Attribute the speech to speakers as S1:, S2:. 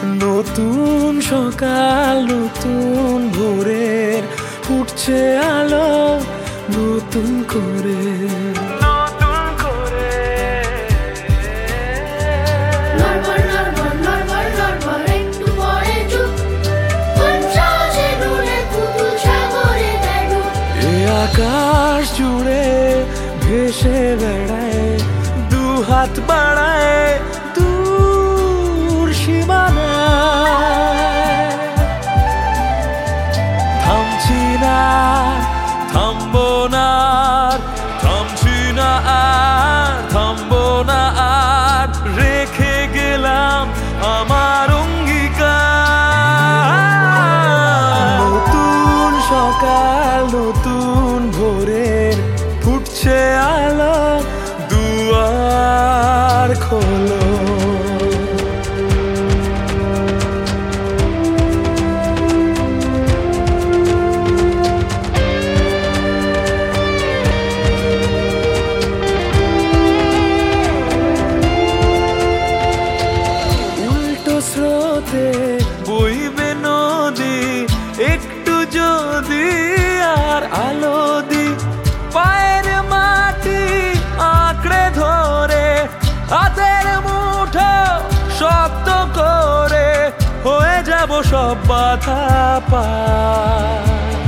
S1: নতুন সকাল, নতুন ভোরের ফুটছে আলো নতুন করে। আকাশ জুড়ে ভেসে বেড়ায়, দু হাত বাড়ায় দূর সীমানায়। থামছি না, থামবো না, থামছি না আর, থামবো না আর, রেখে গেলাম আমার অঙ্গীকার। নতুন সকাল, নতুন ভোরের ফুটছে আলো, দুয়ার খোলো। উল্টো স্রোতে বইবে নদী, একটু যদি আর আলো দি, পায়ের মাটি আঁকড়ে ধরে, হাতের মুঠো শক্ত করে, হয়ে যাব সব বাধা পার।